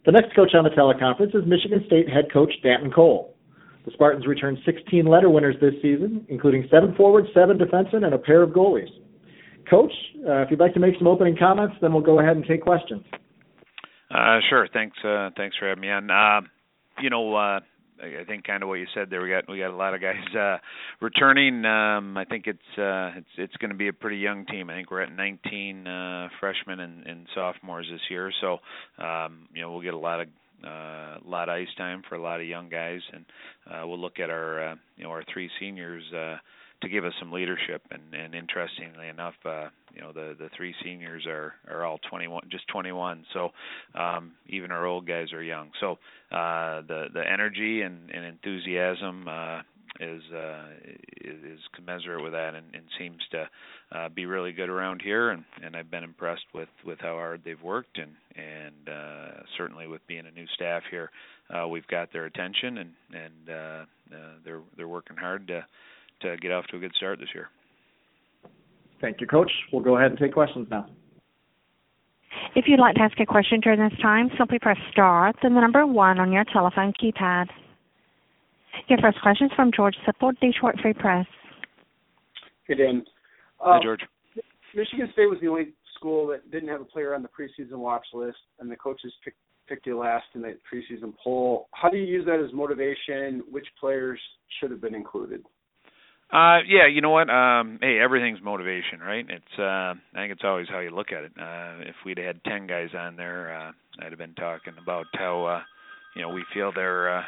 The next coach on the teleconference is Michigan State head coach Danton Cole. The Spartans returned 16 letter winners this season, including 7 forwards, 7 defensemen, and a pair of goalies. Coach, if you'd like to make some opening comments, then we'll go ahead and take questions. Sure. Thanks for having me on. I think kind of what you said there. We got a lot of guys returning. I think it's going to be a pretty young team. I think we're at 19 freshmen and sophomores this year. So we'll get a lot of ice time for a lot of young guys, and we'll look at our 3 seniors to give us some leadership. And interestingly enough, the 3 seniors are all 21. So even our old guys are young. So the energy and enthusiasm is commensurate with that, and seems to be really good around here. And I've been impressed with how hard they've worked, and certainly with being a new staff here, we've got their attention, and they're working hard to get off to a good start this year. Thank you, Coach. We'll go ahead and take questions now. If you'd like to ask a question during this time, simply press star, then the number 1 on your telephone keypad. Your first question is from George Sipple, Detroit Free Press. Hey, Dan. Hi, George. Michigan State was the only school that didn't have a player on the preseason watch list, and the coaches picked you last in the preseason poll. How do you use that as motivation? Which players should have been included? Yeah, you know what? Hey, everything's motivation, right? It's I think it's always how you look at it. If we'd had 10 guys on there, I'd have been talking about how we feel they're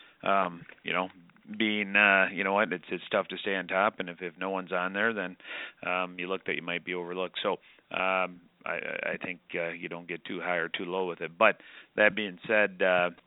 being it's tough to stay on top, and if no one's on there, then you look that you might be overlooked. So I think you don't get too high or too low with it. But that being said,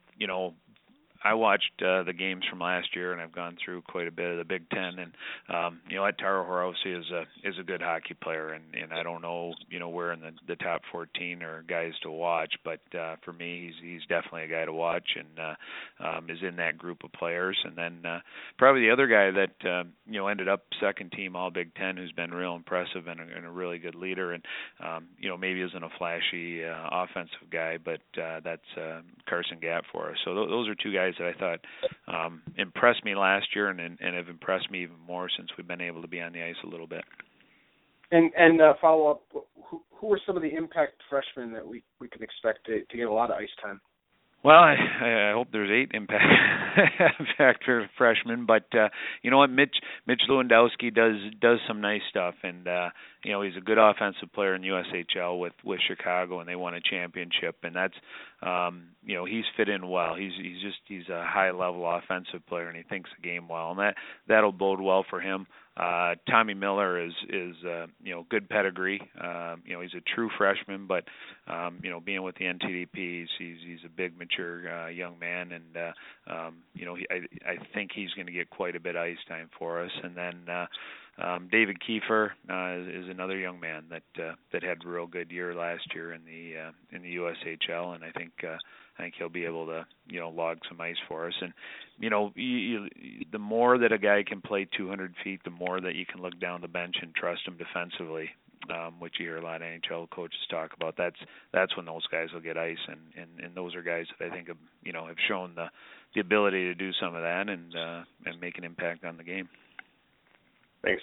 I watched the games from last year, and I've gone through quite a bit of the Big Ten, and Taro Hirose is a good hockey player, and I don't know where in the top 14 are guys to watch, but for me he's definitely a guy to watch, and is in that group of players. And then probably the other guy that ended up second team All Big Ten, who's been real impressive and a really good leader, and maybe isn't a flashy offensive guy, but that's Carson Gapp for us. So those are 2 guys that I thought impressed me last year and have impressed me even more since we've been able to be on the ice a little bit. And follow up, who are some of the impact freshmen that we can expect to get a lot of ice time? Well, I hope there's 8 impact freshmen, but you know what, Mitch Lewandowski does some nice stuff, and he's a good offensive player in USHL with Chicago, and they won a championship, and that's he's fit in well. He's a high level offensive player, and he thinks the game well, and that'll bode well for him. Tommy Miller is good pedigree. He's a true freshman, but being with the NTDP, he's a big, mature young man, and I think he's going to get quite a bit of ice time for us. And then David Kiefer is another young man that had a real good year last year in the USHL, and I think he'll be able to log some ice for us. And the more that a guy can play 200 feet, the more that you can look down the bench and trust him defensively, which you hear a lot of NHL coaches talk about. That's when those guys will get ice, and those are guys that I think have shown the ability to do some of that and make an impact on the game. Thanks.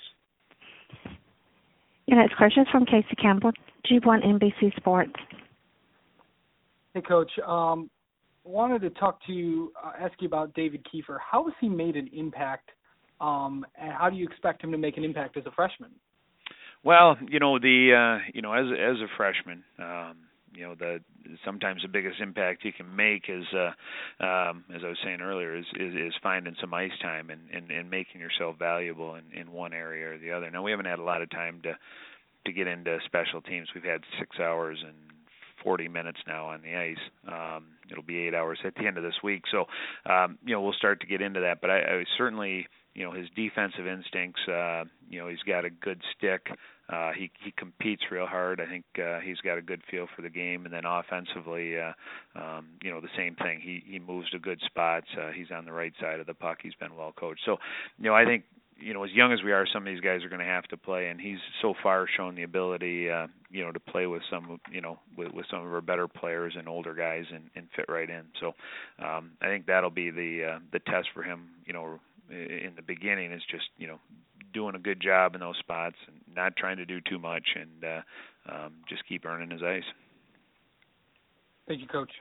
Your next question is from Casey Campbell, G1 NBC Sports. Hey, Coach. Wanted to ask you about David Kiefer. How has he made an impact, and how do you expect him to make an impact as a freshman? Well, as a freshman, sometimes the biggest impact you can make is, as I was saying earlier, is finding some ice time and making yourself valuable in one area or the other. Now, we haven't had a lot of time to get into special teams. We've had 6 hours and 40 minutes now on the ice. It'll be 8 hours at the end of this week. So, we'll start to get into that. But I certainly, his defensive instincts, he's got a good stick. He competes real hard. I think he's got a good feel for the game. And then offensively, the same thing. He moves to good spots. He's on the right side of the puck. He's been well coached. So, I think as young as we are, some of these guys are going to have to play, and he's so far shown the ability, to play with some, with some of our better players and older guys and fit right in. So I think that'll be the test for him, in the beginning, is just, doing a good job in those spots and not trying to do too much, and just keep earning his ice. Thank you, Coach.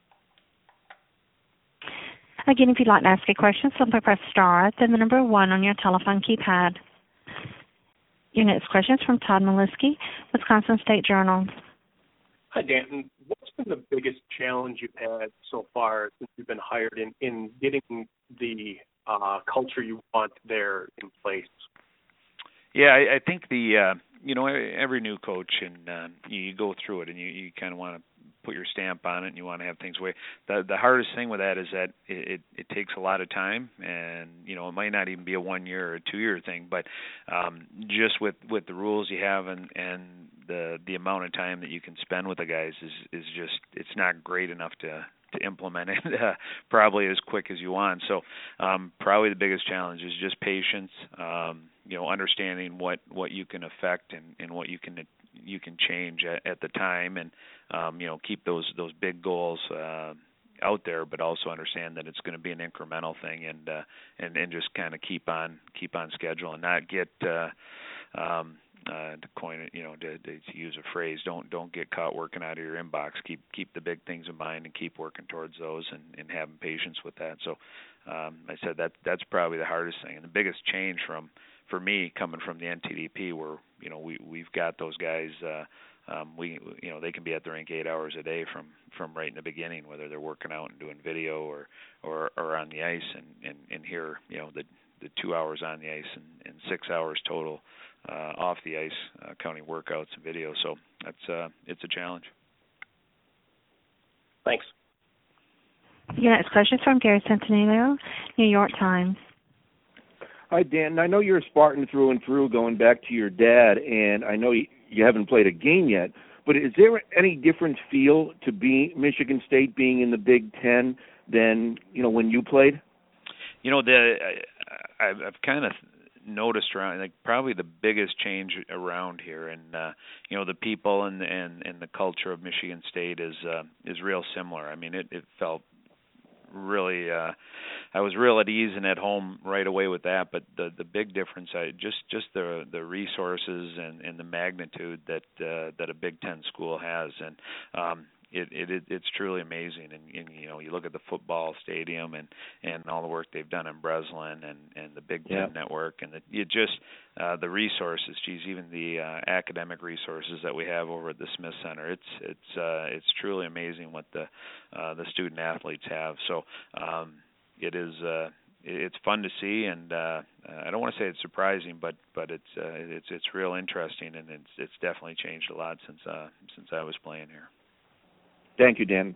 Again, if you'd like to ask a question, simply press star, then the number 1 on your telephone keypad. Your next question is from Todd Malusky, Wisconsin State Journal. Hi, Danton. What's been the biggest challenge you've had so far since you've been hired in getting the culture you want there in place? Yeah, I think every new coach, and you go through it, and you kind of want to put your stamp on it, and you want to have things way. The hardest thing with that is that it takes a lot of time, and it might not even be a 1 year or a 2 year thing, but just with the rules you have and the amount of time that you can spend with the guys is just, it's not great enough to implement it probably as quick as you want. So probably the biggest challenge is just patience, understanding what you can affect and what you can change at the time, and keep those big goals out there, but also understand that it's going to be an incremental thing, and just kind of keep on schedule and not get to coin it, to use a phrase, don't get caught working out of your inbox. Keep the big things in mind and keep working towards those, and having patience with that. So I said that's probably the hardest thing, and the biggest change for me coming from the NTDP, where we've got those guys. They can be at the rink 8 hours a day from right in the beginning, whether they're working out and doing video or on the ice, and here the 2 hours on the ice and 6 hours total off the ice, counting workouts and video. So it's a challenge. Thanks. Your next question is from Gary Centineo, New York Times. Hi, Dan. I know you're a Spartan through and through, going back to your dad, and I know you haven't played a game yet, but is there any different feel to be Michigan State being in the Big Ten than when you played? I've kind of noticed around, like, probably the biggest change around here, and the people and the culture of Michigan State is real similar. I mean, it felt really I was real at ease and at home right away with that, but the big difference, just the resources and the magnitude that a Big Ten school has, and it's truly amazing. And you look at the football stadium and all the work they've done in Breslin and the Big Ten network, and the resources. Geez, even the academic resources that we have over at the Smith Center. It's truly amazing what the student athletes have. So it's fun to see, and I don't want to say it's surprising, but it's real interesting, and it's definitely changed a lot since I was playing here. Thank you, Dan.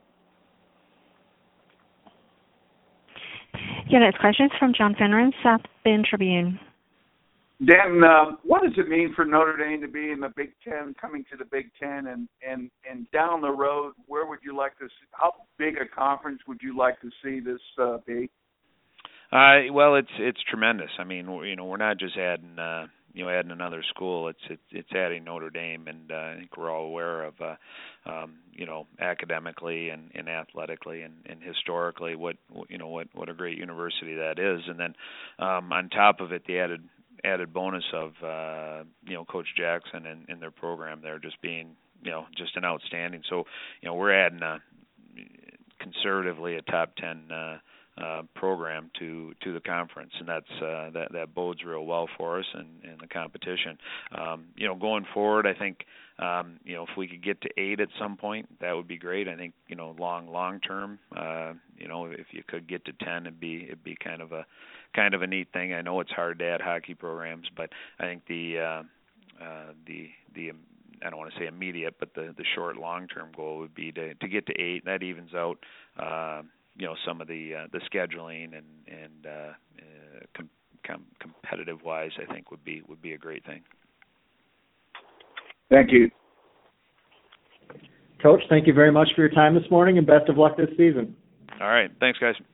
Your next question is from John Finneran, South Bend Tribune. Dan, what does it mean for Notre Dame to be in the Big Ten, coming to the Big Ten, and down the road, where would you like to see, how big a conference would you like to see this be? Well, it's tremendous. I mean, we're not just adding another school. It's adding Notre Dame, and I think we're all aware of academically and athletically and historically what a great university that is. And then on top of it, the added bonus of Coach Jackson and their program there just being just an outstanding. So we're adding conservatively a top 10 program to the conference, and that bodes real well for us in the competition. Going forward, I think if we could get to 8 at some point, that would be great. I think long term, if you could get to 10, it'd be kind of a neat thing. I know it's hard to add hockey programs, but I think the I don't want to say immediate, but the short long term goal would be to get to 8. That evens out some of the scheduling and competitive wise, I think would be a great thing. Thank you. Coach, thank you very much for your time this morning, and best of luck this season. All right. Thanks, guys.